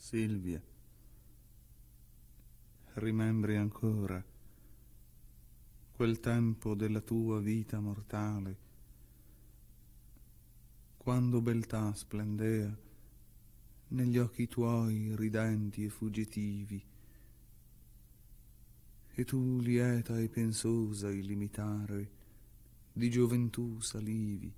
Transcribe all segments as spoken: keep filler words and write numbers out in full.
Silvia, rimembri ancora quel tempo della tua vita mortale, quando beltà splendea negli occhi tuoi ridenti e fuggitivi, e tu lieta e pensosa illimitare di gioventù salivi.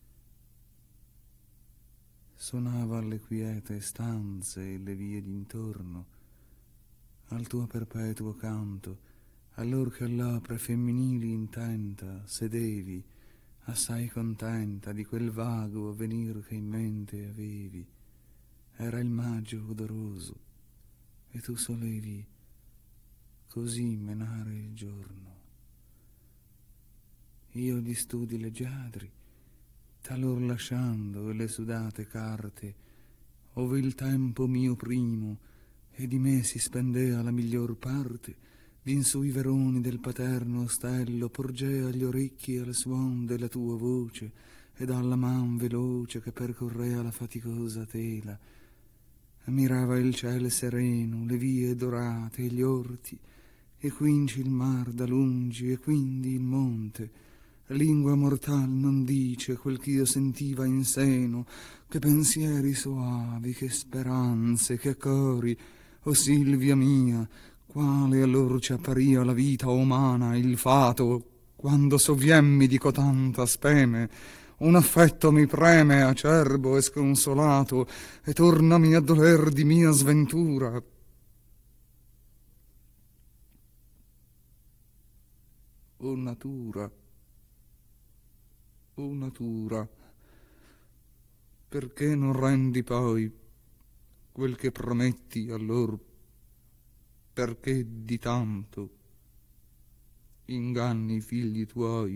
Sonava alle quiete stanze e le vie d'intorno al tuo perpetuo canto, allor che all'opre femminili intenta sedevi, assai contenta di quel vago avvenir che in mente avevi. Era il maggio odoroso e tu solevi così menare il giorno. Io gli studi leggiadri, talor lasciando e le sudate carte, ove il tempo mio primo e di me si spendea la miglior parte, vin sui veroni del paterno ostello, porgea gli orecchi al suon della tua voce ed alla man veloce che percorrea la faticosa tela. Ammirava il ciel sereno, le vie dorate e gli orti, e quinci il mar da lungi e quindi il monte. Lingua mortal non dice quel ch'io sentiva in seno, che pensieri soavi, che speranze, che cori. O Silvia mia, quale allor ci apparia la vita umana, il fato, quando soviemmi di cotanta speme. Un affetto mi preme acerbo e sconsolato, e tornami a doler di mia sventura. O natura, o natura, perché non rendi poi quel che prometti allor? Perché di tanto inganni i figli tuoi?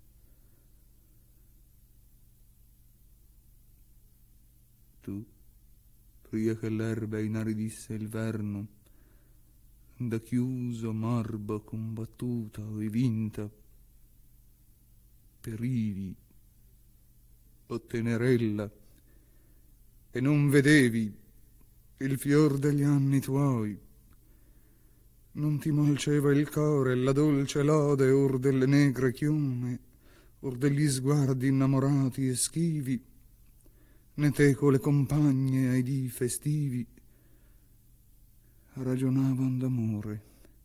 Tu, pria che l'erba inaridisse il verno, da chiuso marbo combattuta e vinta, perivi, o tenerella, e non vedevi il fior degli anni tuoi. Non ti molceva il core la dolce lode or delle negre chiume, or degli sguardi innamorati e schivi, né teco le compagne ai dì festivi ragionavan d'amore.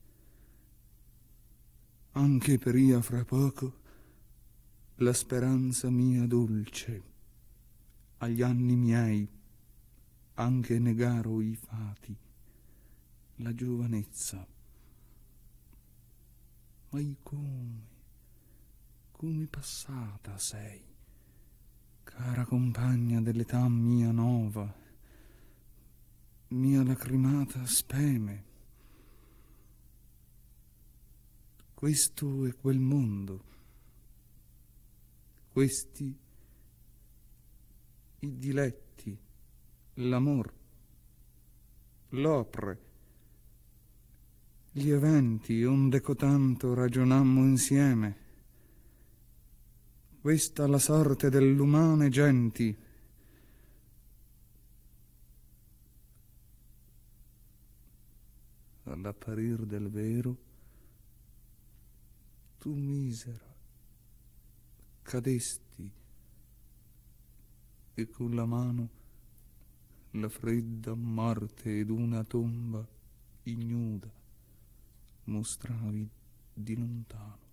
Anche peria fra poco la speranza mia dolce, agli anni miei anche negaro i fati, la giovanezza. Ma come, come passata sei, cara compagna dell'età mia nova, mia lacrimata speme. Questo è quel mondo, questi i diletti, l'amor, l'opre, gli eventi onde cotanto ragionammo insieme. Questa la sorte dell'umane genti. All'apparir del vero, tu misera cadesti e con la mano la fredda morte ed una tomba ignuda mostravi di lontano.